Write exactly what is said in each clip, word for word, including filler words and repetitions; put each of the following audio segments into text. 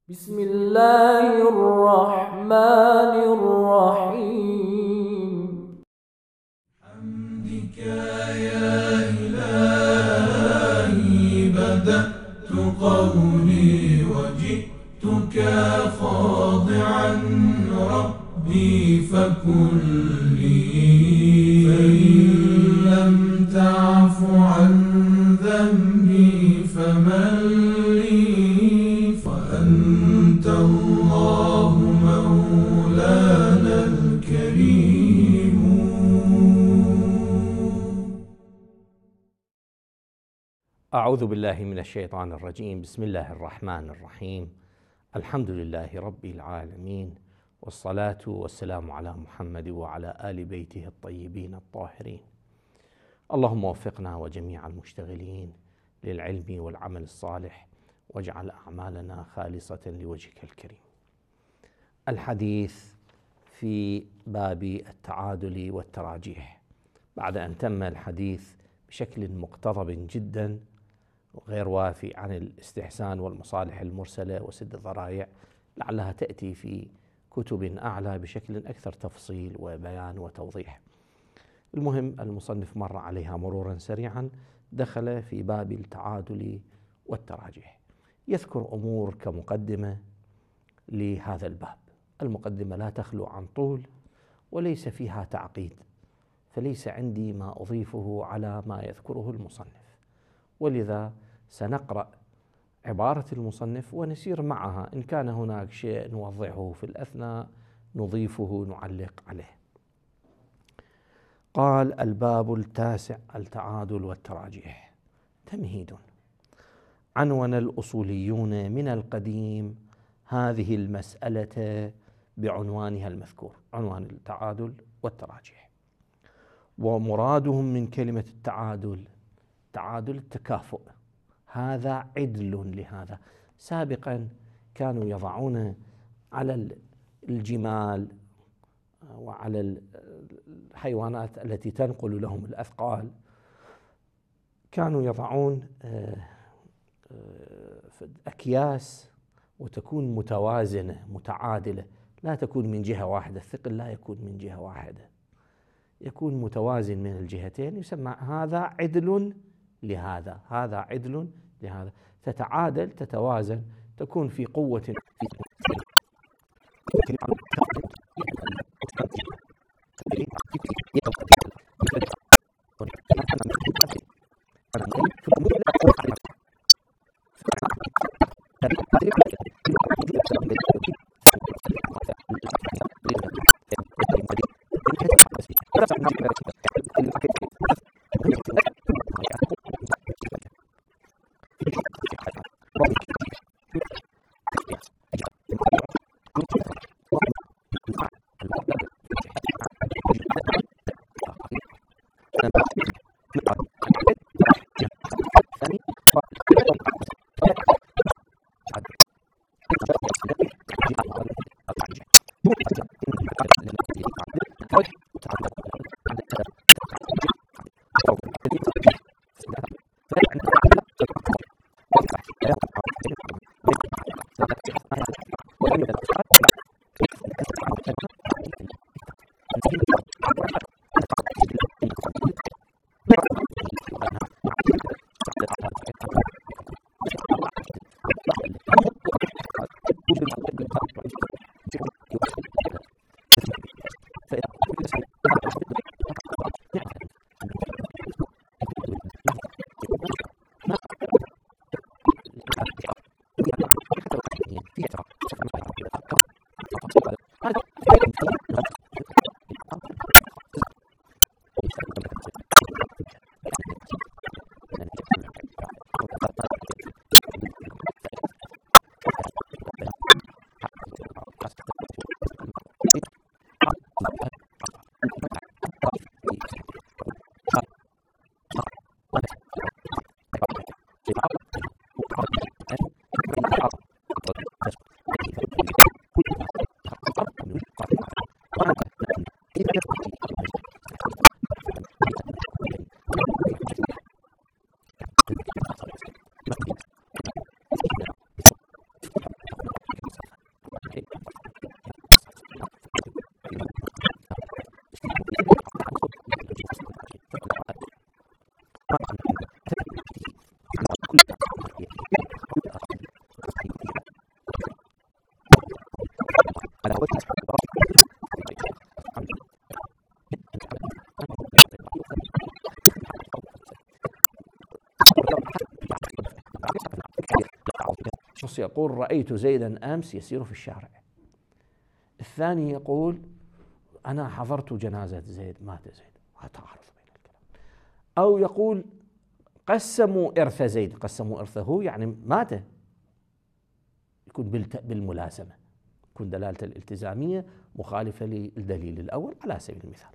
بسم الله الرحمن الرحيم. حمدك يا إلهي بدأت قولي وجئتك خاضعا ربي فكلي، فإن لم تعف عن ذنبي فمن لي، فأنت الله مولانا الكريم. أعوذ بالله من الشيطان الرجيم. بسم الله الرحمن الرحيم. الحمد لله رب العالمين، والصلاة والسلام على محمد وعلى آل بيته الطيبين الطاهرين. اللهم وفقنا وجميع المشتغلين للعلم والعمل الصالح، واجعل أعمالنا خالصة لوجهك الكريم. الحديث في باب التعادل والتراجيح بعد أن تم الحديث بشكل مقتضب جدا وغير وافي عن الاستحسان والمصالح المرسلة وسد الذرائع، لعلها تأتي في كتب أعلى بشكل أكثر تفصيل وبيان وتوضيح. المهم، المصنف مر عليها مرورا سريعا، دخل في باب التعادل والتراجيح، يذكر أمور كمقدمة لهذا الباب. المقدمة لا تخلو عن طول وليس فيها تعقيد، فليس عندي ما أضيفه على ما يذكره المصنف، ولذا سنقرأ عبارة المصنف ونسير معها. إن كان هناك شيء نوضحه في الأثناء نضيفه نعلق عليه. قال: الباب التاسع: التعادل والتراجيح. تمهيد. عنون الأصوليون من القديم هذه المسألة بعنوانها المذكور، عنوان التعادل والتراجيح. ومرادهم من كلمة التعادل تعادل التكافؤ، هذا عدل لهذا. سابقا كانوا يضعون على الجمال وعلى الحيوانات التي تنقل لهم الأثقال، كانوا يضعون أكياس وتكون متوازنة متعادلة، لا تكون من جهة واحدة، الثقل لا يكون من جهة واحدة، يكون متوازن من الجهتين، يسمى هذا عدل لهذا، هذا عدل لهذا، تتعادل تتوازن، تكون في قوة في شخص يقول رأيت زيدا أمس يسير في الشارع، الثاني يقول أنا حضرت جنازة زيد، مات زيد، تعارض بين الكلام. أو يقول قسموا إرث زيد، قسموا إرثه يعني مات، يكون بالملازمة، يكون دلالة الالتزامية مخالفة للدليل الأول على سبيل المثال.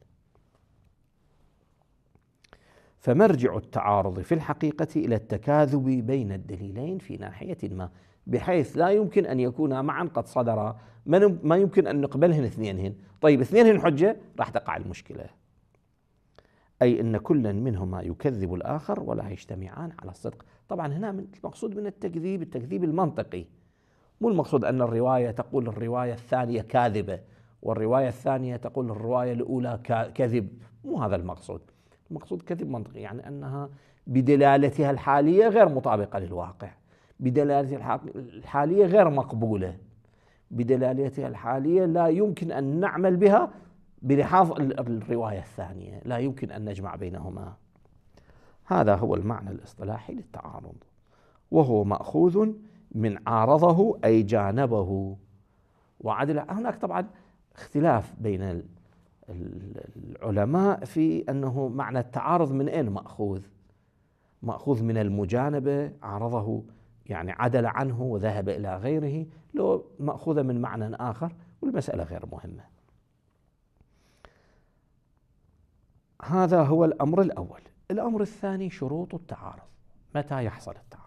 فمرجع التعارض في الحقيقة إلى التكاذب بين الدليلين في ناحية ما، بحيث لا يمكن أن يكونا معا قد صدرا، ما يمكن أن نقبلهن اثنينهن. طيب اثنينهن حجة، راح تقع المشكلة، أي أن كل منهما يكذب الآخر ولا يجتمعان على الصدق. طبعا هنا المقصود من التكذيب التكذيب المنطقي، مو المقصود أن الرواية تقول الرواية الثانية كاذبة والرواية الثانية تقول الرواية الأولى كذب، مو هذا المقصود. المقصود كذب منطقي، يعني أنها بدلالتها الحالية غير مطابقة للواقع، بدلالتها الحالية غير مقبولة، بدلالتها الحالية لا يمكن أن نعمل بها بلحاظ الرواية الثانية، لا يمكن أن نجمع بينهما. هذا هو المعنى الاصطلاحي للتعارض، وهو مأخوذ من عارضه أي جانبه وعدل. هناك طبعا اختلاف بين العلماء في أنه معنى التعارض من أين مأخوذ. مأخوذ من المجانبة، عارضه يعني عدل عنه وذهب إلى غيره، لو مأخوذة من معنى آخر، والمسألة غير مهمة. هذا هو الأمر الأول. الأمر الثاني شروط التعارض، متى يحصل التعارض؟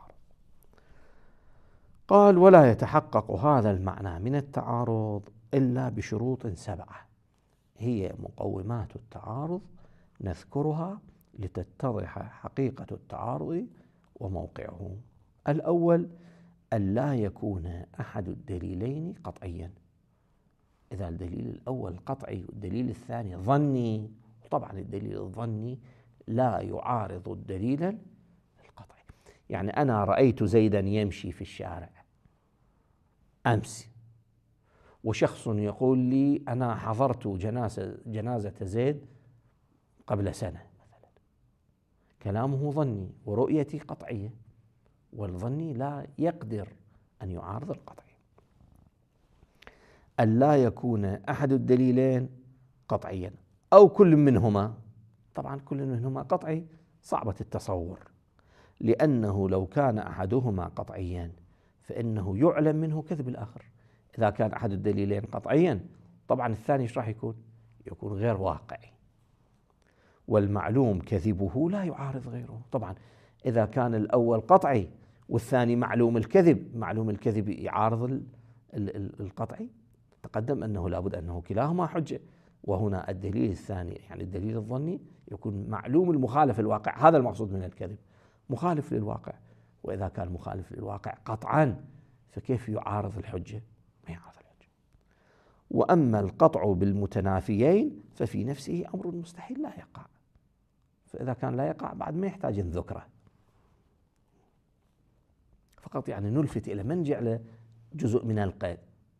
قال ولا يتحقق هذا المعنى من التعارض إلا بشروط سبعة، هي مقومات التعارض نذكرها لتتضح حقيقة التعارض وموقعه. الأول ألا يكون أحد الدليلين قطعيا، إذا الدليل الأول قطعي والدليل الثاني ظني، طبعا الدليل الظني لا يعارض الدليل القطعي. يعني أنا رأيت زيدا يمشي في الشارع أمس، وشخص يقول لي أنا حضرت جنازة جنازة زيد قبل سنة مثلا، كلامه ظني ورؤيتي قطعية، والظني لا يقدر أن يعارض القطعي. ألا يكون أحد الدليلين قطعيا أو كل منهما، طبعا كل منهما قطعي صعبة التصور، لأنه لو كان أحدهما قطعيا فإنه يعلم منه كذب الآخر. إذا كان أحد الدليلين قطعيا طبعا الثاني ايش راح يكون؟ يكون غير واقعي، والمعلوم كذبه لا يعارض غيره. طبعا إذا كان الأول قطعي والثاني معلوم الكذب، معلوم الكذب يعارض القطعي. تقدم أنه لابد أنه كلاهما حجة، وهنا الدليل الثاني يعني الدليل الظني يكون معلوم المخالف للواقع، هذا المقصود من الكذب، مخالف للواقع. وإذا كان مخالف للواقع قطعا فكيف يعارض الحجة؟ ما يعارض الحجة. وأما القطع بالمتنافيين ففي نفسه أمر مستحيل لا يقع، فإذا كان لا يقع بعد ما يحتاج الذكرة، فقط يعني نلفت إلى من جعل جزء من القيد.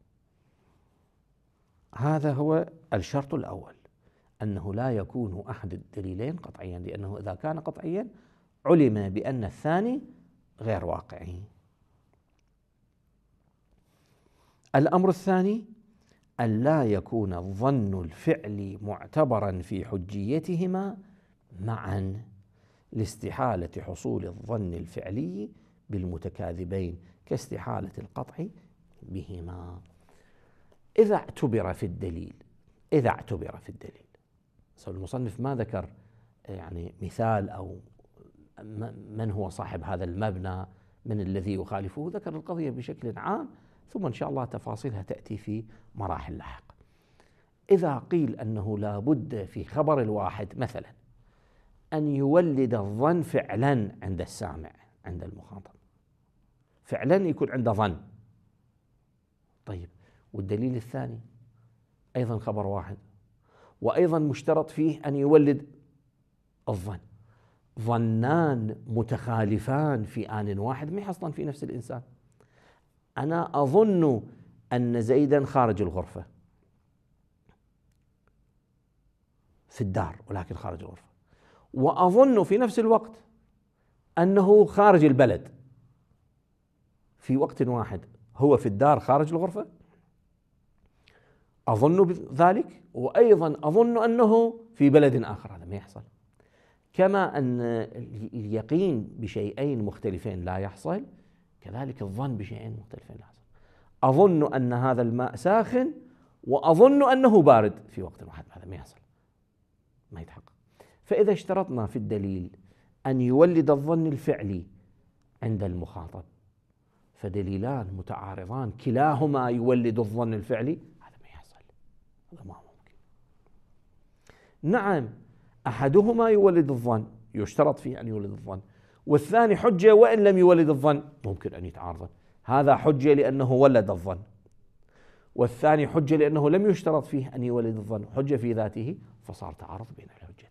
هذا هو الشرط الأول، أنه لا يكون أحد الدليلين قطعيا، لأنه إذا كان قطعيا علم بأن الثاني غير واقعي. الأمر الثاني ألا يكون الظن الفعلي معتبرا في حجيتهما معا، لاستحالة حصول الظن الفعلي بالمتكاذبين كاستحالة القطع بهما. إذا اعتبر في الدليل إذا اعتبر في الدليل المصنف ما ذكر يعني مثال أو من هو صاحب هذا المبنى، من الذي يخالفه، ذكر القضية بشكل عام، ثم إن شاء الله تفاصيلها تأتي في مراحل لاحقة. إذا قيل أنه لا بد في خبر الواحد مثلا أن يولد الظن فعلا عند السامع، عند المخاطب، فعلا يكون عنده ظن. طيب والدليل الثاني أيضا خبر واحد، وأيضا مشترط فيه أن يولد الظن. ظنان متخالفان في آن واحد ما يحصلان في نفس الإنسان. أنا أظن أن زيدا خارج الغرفة في الدار ولكن خارج الغرفة، وأظن في نفس الوقت أنه خارج البلد في وقت واحد هو في الدار خارج الغرفة؟ أظن ذلك، وأيضا أظن أنه في بلد آخر، هذا ما يحصل. كما أن اليقين بشيئين مختلفين لا يحصل، كذلك الظن بشيئين مختلفين لا يحصل. أظن أن هذا الماء ساخن وأظن أنه بارد في وقت واحد، هذا ما يحصل، ما يتحقق. فإذا اشترطنا في الدليل أن يولد الظن الفعلي عند المخاطب، فدليلان متعارضان كلاهما يولد الظن الفعلي، هذا ما يحصل، هذا ما ممكن. نعم، أحدهما يولد الظن، يشترط فيه أن يولد الظن، والثاني حجة وإن لم يولد الظن، ممكن أن يتعارض. هذا حجة لأنه ولد الظن، والثاني حجة لأنه لم يشترط فيه أن يولد الظن، حجة في ذاته، فصار تعارض بين الحجتين.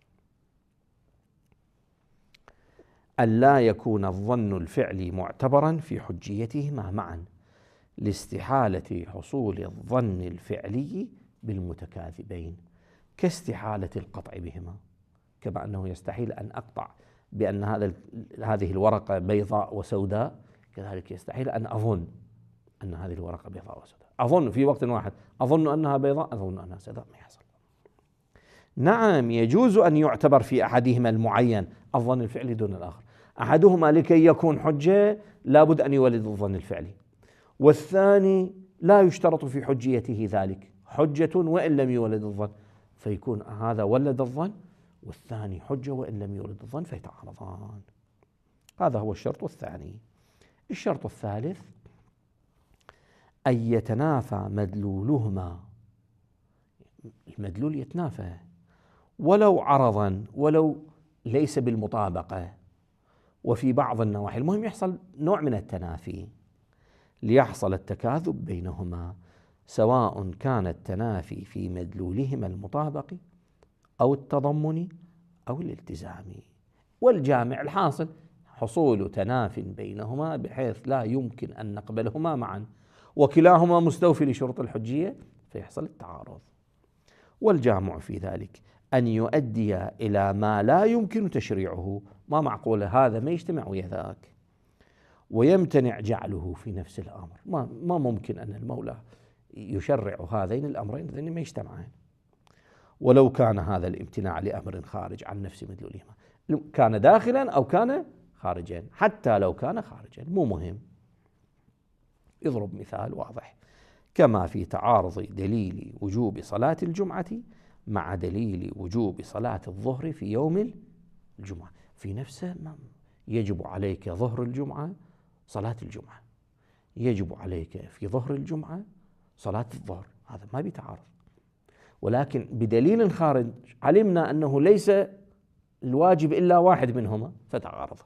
ألا يكون الظن الفعلي معتبرا في حجيتهما معا لاستحالة حصول الظن الفعلي بالمتكاذبين، كاستحالة القطع بهما، كما أنه يستحيل أن أقطع بأن هذا هذه الورقة بيضاء وسوداء، كذلك يستحيل أن أظن أن هذه الورقة بيضاء وسوداء، أظن في وقت واحد أظن أنها بيضاء، أظن أنها سوداء، ما يحصل. نعم، يجوز أن يعتبر في أحدهما المعين الظن الفعلي دون الآخر، أحدهما لكي يكون حجة لابد أن يولد الظن الفعلي، والثاني لا يشترط في حجيته ذلك، حجة وإن لم يولد الظن، فيكون هذا ولد الظن والثاني حجة وإن لم يولد الظن، فيتعارضان. هذا هو الشرط الثاني. الشرط الثالث أن يتنافى مدلولهما، المدلول يتنافى ولو عرضا ولو ليس بالمطابقة، وفي بعض النواحي المهم يحصل نوع من التنافي ليحصل التكاذب بينهما، سواء كان التنافي في مدلولهما المطابق أو التضمني أو الالتزامي. والجامع الحاصل حصول تناف بينهما بحيث لا يمكن أن نقبلهما معا، وكلاهما مستوفي لشروط الحجية، فيحصل التعارض. والجامع في ذلك أن يؤدي إلى ما لا يمكن تشريعه، ما معقول هذا ما يجتمع ويا ذاك، ويمتنع جعله في نفس الأمر، ما, ما ممكن أن المولى يشرع هذين الأمرين لأن ما يجتمعان، ولو كان هذا الامتناع لأمر خارج عن نفس مدلولهما، كان داخلا أو كان خارجا، حتى لو كان خارجا مو مهم. يضرب مثال واضح، كما في تعارض دليل وجوب صلاة الجمعة مع دليل وجوب صلاة الظهر في يوم الجمعة، في نفسه يجب عليك ظهر الجمعة صلاة الجمعة، يجب عليك في ظهر الجمعة صلاة الظهر، هذا ما بيتعارض، ولكن بدليل خارج علمنا أنه ليس الواجب إلا واحد منهما فتعارض.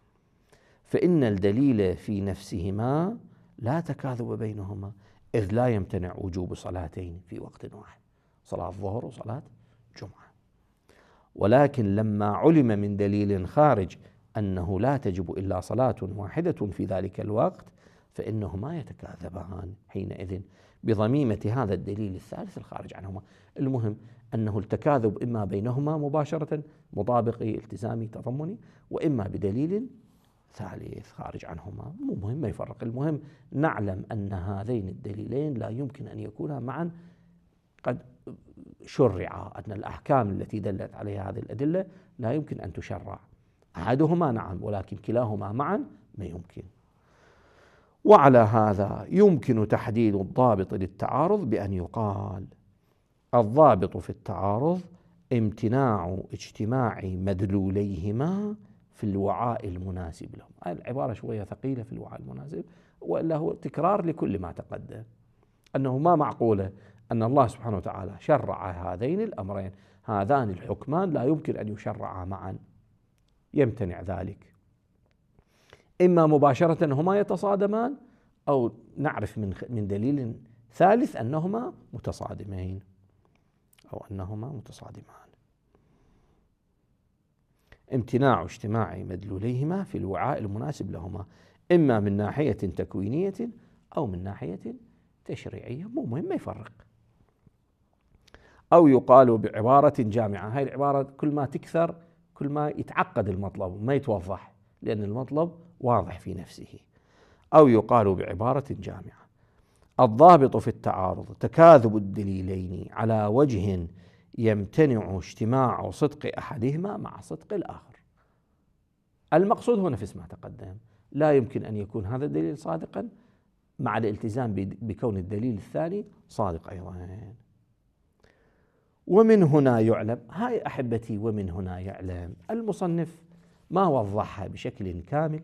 فإن الدليل في نفسهما لا تكاذب بينهما، إذ لا يمتنع وجوب صلاتين في وقت واحد، صلاة الظهر وصلاة جمعة. ولكن لما علم من دليل خارج أنه لا تجب إلا صلاة واحدة في ذلك الوقت، فإنهما يتكاذبان حينئذ بضميمة هذا الدليل الثالث الخارج عنهما. المهم أنه التكاذب إما بينهما مباشرة مطابقي التزامي تضمني، وإما بدليل ثالث خارج عنهما، مو مهم ما يفرق، المهم نعلم أن هذين الدليلين لا يمكن أن يكونا معا قد شرعا، أن الأحكام التي دلت عليها هذه الأدلة لا يمكن أن تشرع، أحدهما نعم ولكن كلاهما معا ما يمكن. وعلى هذا يمكن تحديد الضابط للتعارض بأن يقال: الضابط في التعارض امتناع اجتماع مدلوليهما في الوعاء المناسب لهم. هذه العبارة شوية ثقيلة، في الوعاء المناسب، وإلا هو تكرار لكل ما تقدم، أنه ما معقولة أن الله سبحانه وتعالى شرع هذين الأمرين، هذان الحكمان لا يمكن أن يشرعا معا، يمتنع ذلك، إما مباشرة هما يتصادمان، أو نعرف من من دليل ثالث أنهما متصادمين أو أنهما متصادمان. امتناع اجتماع مدلوليهما في الوعاء المناسب لهما، إما من ناحية تكوينية أو من ناحية تشريعية، مو مهم ما يفرق. أو يقال بعبارة جامعة، هاي العبارة كل ما تكثر كل ما يتعقد المطلب ما يتوضح، لأن المطلب واضح في نفسه. أو يقال بعبارة جامعة: الضابط في التعارض تكاذب الدليلين على وجه يمتنع اجتماع صدق أحدهما مع صدق الآخر. المقصود هنا نفس ما تقدم، لا يمكن أن يكون هذا الدليل صادقا مع الالتزام بكون الدليل الثاني صادق أيضا. ومن هنا يعلم، هاي أحبتي ومن هنا يعلم، المصنف ما وضحها بشكل كامل،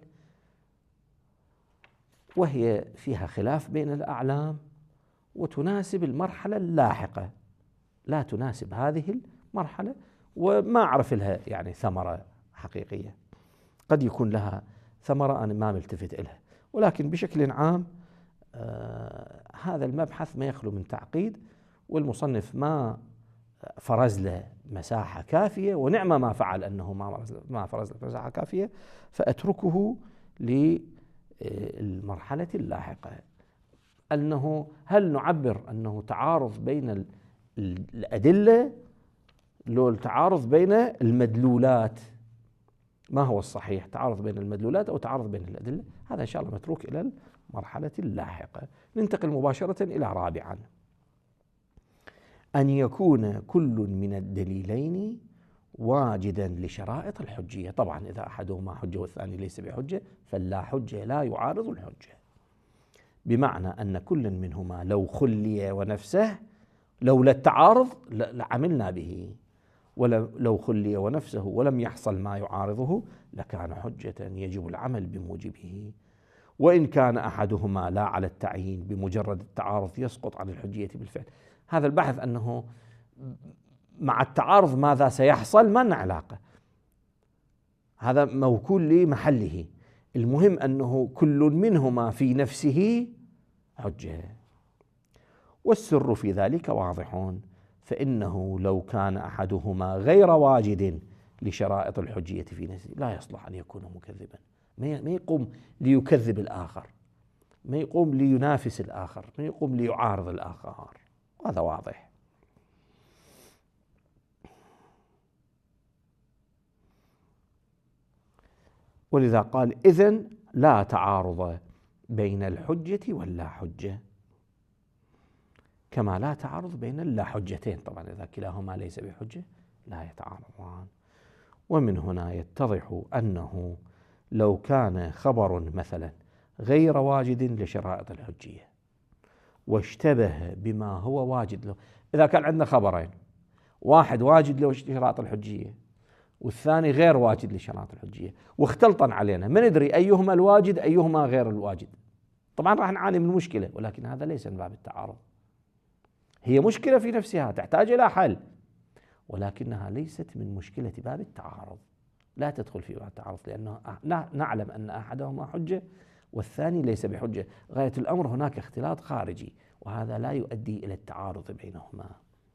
وهي فيها خلاف بين الأعلام وتناسب المرحلة اللاحقة، لا تناسب هذه المرحلة، وما أعرف لها يعني ثمرة حقيقية. قد يكون لها ثمرة أنا ما ملتفت لها، ولكن بشكل عام آه هذا المبحث ما يخلو من تعقيد، والمصنف ما فرز له مساحة كافية، ونعم ما فعل أنه ما فرز له مساحة كافية، فأتركه للمرحلة اللاحقة. أنه هل نعبر أنه تعارض بين الأدلة لو التعارض بين المدلولات؟ ما هو الصحيح، تعارض بين المدلولات أو تعارض بين الأدلة؟ هذا إن شاء الله متروك إلى المرحلة اللاحقة. ننتقل مباشرة إلى رابعا: أن يكون كل من الدليلين واجدا لشرائط الحجية. طبعا إذا أحدهما حجة والثاني ليس بحجة فلا حجة لا يعارض الحجة، بمعنى أن كل منهما لو خلي ونفسه لولا التعارض لعملنا به، ولو خلي ونفسه ولم يحصل ما يعارضه لكان حجة يجب العمل بموجبه. وإن كان أحدهما لا على التعيين بمجرد التعارض يسقط عن الحجية بالفعل. هذا البحث أنه مع التعارض ماذا سيحصل ما لنا علاقة، هذا موكول لمحله، المهم أنه كل منهما في نفسه حجة. والسر في ذلك واضح، فإنه لو كان أحدهما غير واجد لشرائط الحجية في نفسه لا يصلح أن يكون مكذبا، ما يقوم ليكذب الآخر، ما يقوم لينافس الآخر، ما يقوم ليعارض الآخر، هذا واضح. ولذا قال: إذن لا تعارض بين الحجة واللا حجة، كما لا تعارض بين اللا حجتين. طبعا إذا كلاهما ليس بحجة لا يتعارضان. ومن هنا يتضح أنه لو كان خبر مثلا غير واجد لشرائط الحجية واشتبه بما هو واجد له، إذا كان عندنا خبرين، واحد واجد له شرائط الحجية والثاني غير واجد لشرائط الحجية، واختلطن علينا، ما ندري أيهما الواجد أيهما غير الواجد، طبعا راح نعاني من مشكلة، ولكن هذا ليس من باب التعارض، هي مشكلة في نفسها تحتاج إلى حل، ولكنها ليست من مشكلة باب التعارض، لا تدخل في باب التعارض، لأنه نعلم أن أحدهما حجة والثاني ليس بحجة، غاية الأمر هناك اختلاط خارجي، وهذا لا يؤدي إلى التعارض بينهما.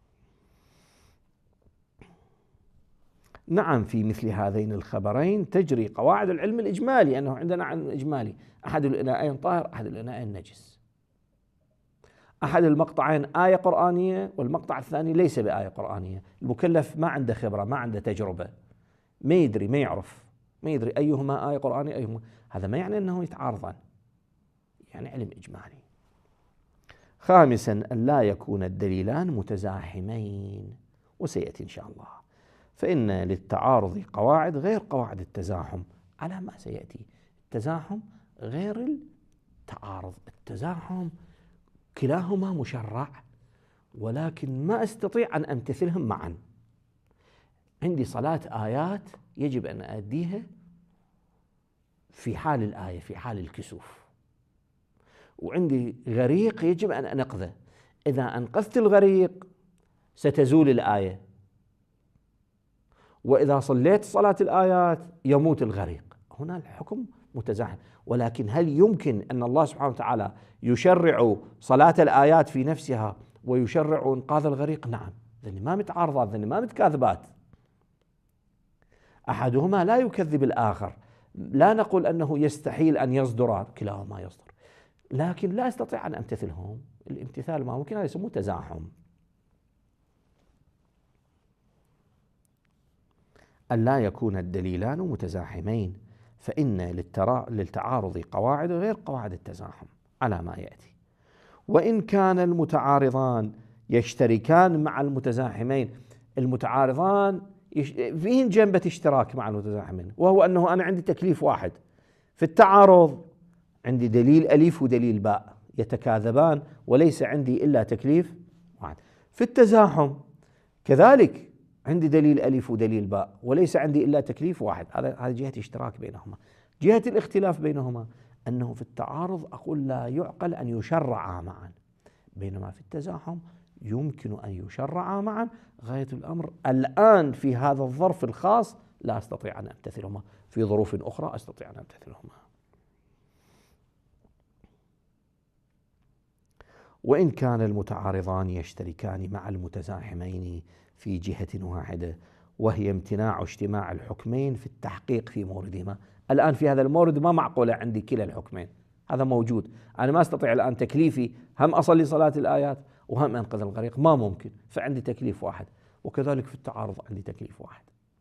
نعم، في مثل هذين الخبرين تجري قواعد العلم الإجمالي، أنه عندنا علم إجمالي: أحد الإناءين طاهر، أحد الإناءين نجس، أحد المقطعين آية قرآنية والمقطع الثاني ليس بآية قرآنية، المكلف ما عنده خبرة ما عنده تجربة، ما يدري ما يعرف ما يدري أيهما آية قرآنية أيهما، هذا ما يعني أنه يتعارضان، يعني علم إجمالي. خامسا: أن لا يكون الدليلان متزاحمين، وسيأتي إن شاء الله، فإن للتعارض قواعد غير قواعد التزاحم، على ما سيأتي. التزاحم غير التعارض، التزاحم كلاهما مشرع، ولكن ما أستطيع أن أمتثلهم معا. عندي صلاة آيات يجب أن أؤديها في حال الآية، في حال الكسوف، وعندي غريق يجب أن أنقذه، إذا أنقذت الغريق ستزول الآية، وإذا صليت صلاة الآيات يموت الغريق. هنا الحكم متزاحم، ولكن هل يمكن أن الله سبحانه وتعالى يشرع صلاة الآيات في نفسها ويشرع إنقاذ الغريق؟ نعم، ذني ما متعارضات، ذني ما متكاذبات، أحدهما لا يكذب الآخر، لا نقول أنه يستحيل أن يصدر، كلاهما يصدر، لكن لا أستطيع أن أمتثلهم، الامتثال ما ممكن، هذا يسموه تزاحم. أن لا يكون الدليلان متزاحمين، فإن للتعارض قواعد غير قواعد التزاحم على ما يأتي. وإن كان المتعارضان يشتركان مع المتزاحمين، المتعارضان فيهن جنبة اشتراك مع المتزاحمين، وهو أنه أنا عندي تكليف واحد. في التعارض عندي دليل ألف ودليل باء يتكاذبان وليس عندي إلا تكليف واحد. في التزاحم كذلك عندي دليل ألف ودليل باء وليس عندي إلا تكليف واحد. هذا هذه جهة اشتراك بينهما. جهة الاختلاف بينهما أنه في التعارض أقول لا يعقل أن يشرعا معا، بينما في التزاحم يمكن أن يشرعا معا. غاية الأمر الآن في هذا الظرف الخاص لا أستطيع أن أمتثلهما، في ظروف أخرى أستطيع أن أمتثلهما. وإن كان المتعارضان يشتركان مع المتزاحمين في جهة واحدة، وهي امتناع اجتماع الحكمين في التحقيق في موردهما. الآن في هذا المورد ما معقولة عندي كلا الحكمين، هذا موجود. أنا ما أستطيع الآن تكليفي هم أصلي صلاة الآيات وهم أنقذ الغريق، ما ممكن، فعندي تكليف واحد. وكذلك في التعارض عندي تكليف واحد.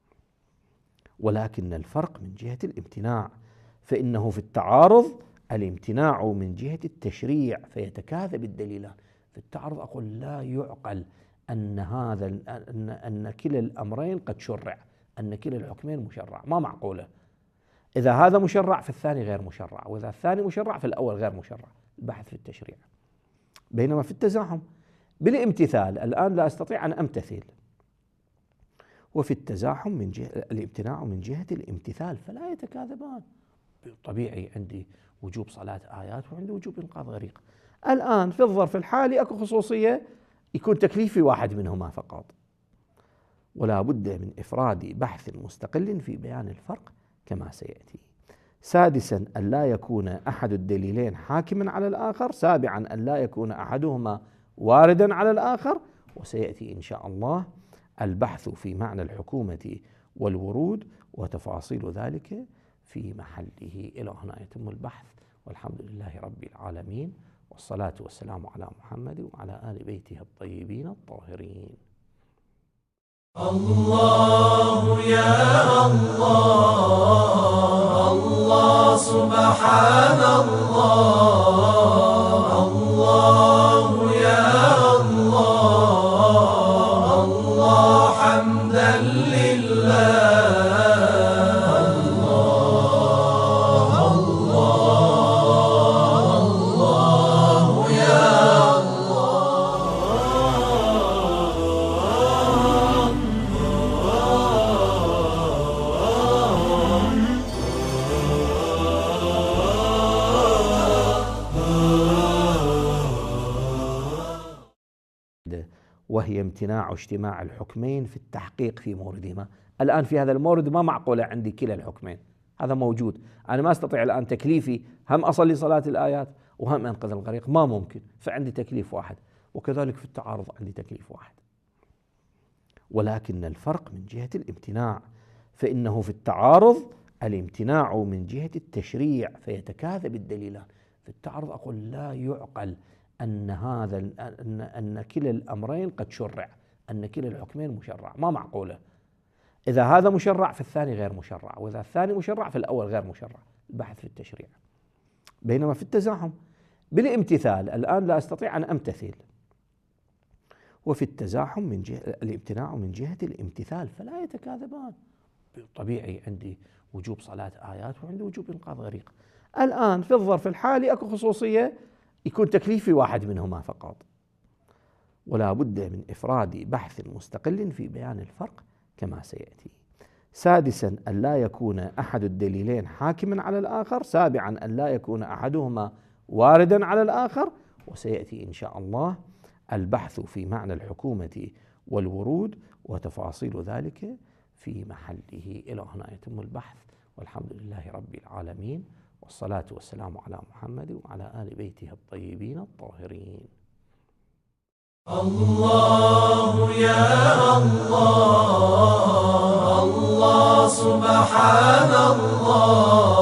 ولكن الفرق من جهة الامتناع، فإنه في التعارض الامتناع من جهة التشريع فيتكاذب الدليلان. في التعارض أقول لا يعقل أن هذا أن أن كلا الأمرين قد شرع، أن كلا الحكمين مشرع، ما معقولة. إذا هذا مشرع في الثاني غير مشرع، وإذا الثاني مشرع في الأول غير مشرع. البحث في التشريع. بينما في التزاحم بالامتثال الآن لا أستطيع أن أمتثل. وفي التزاحم من جهة الامتناع من جهة الامتثال فلا يتكاذبان. طبيعي عندي وجوب صلاة آيات وعندي وجوب إنقاذ غريق. الآن في الظرف الحالي أكو خصوصية يكون تكليفي واحد منهما فقط، ولا بد من إفراد بحث مستقل في بيان الفرق كما سيأتي. سادسا أن لا يكون أحد الدليلين حاكما على الآخر. سابعا أن لا يكون أحدهما واردا على الآخر. وسيأتي إن شاء الله البحث في معنى الحكومة والورود وتفاصيل ذلك في محله. إلى هنا يتم البحث، والحمد لله رب العالمين، والصلاة والسلام على محمد وعلى آل بيته الطيبين الطاهرين. الله يا الله، الله سبحان الله، الله يا الله، الله حمدا لله. وهي امتناع اجتماع الحكمين في التحقيق في موردهما. الآن في هذا المورد ما معقولة عندي كلا الحكمين، هذا موجود. أنا ما أستطيع الآن تكليفي هم أصلي صلاة الآيات وهم أنقذ الغريق، ما ممكن، فعندي تكليف واحد. وكذلك في التعارض عندي تكليف واحد. ولكن الفرق من جهة الامتناع، فإنه في التعارض الامتناع من جهة التشريع فيتكاذب الدليلان. في التعارض أقول لا يعقل أن هذا أن أن كلا الأمرين قد شرع، أن كلا الحكمين مشرع، ما معقولة. إذا هذا مشرع في الثاني غير مشرع، وإذا الثاني مشرع في الأول غير مشرع. البحث في التشريع. بينما في التزاحم بالامتثال الآن لا أستطيع أن أمتثل. وفي التزاحم من جهة الامتناع من جهة الامتثال فلا يتكاذبان. طبيعي عندي وجوب صلاة آيات وعندي وجوب إنقاذ غريق. الآن في الظرف الحالي أكو خصوصية يكون تكليفي واحد منهما فقط، ولا بد من إفراد بحث مستقل في بيان الفرق كما سيأتي. سادسا أن لا يكون أحد الدليلين حاكما على الآخر. سابعا أن لا يكون أحدهما واردا على الآخر. وسيأتي إن شاء الله البحث في معنى الحكومة والورود وتفاصيل ذلك في محله. إلى هنا يتم البحث، والحمد لله رب العالمين، والصلاة والسلام على محمد وعلى آل بيته الطيبين الطاهرين. الله يا الله، الله سبحان الله.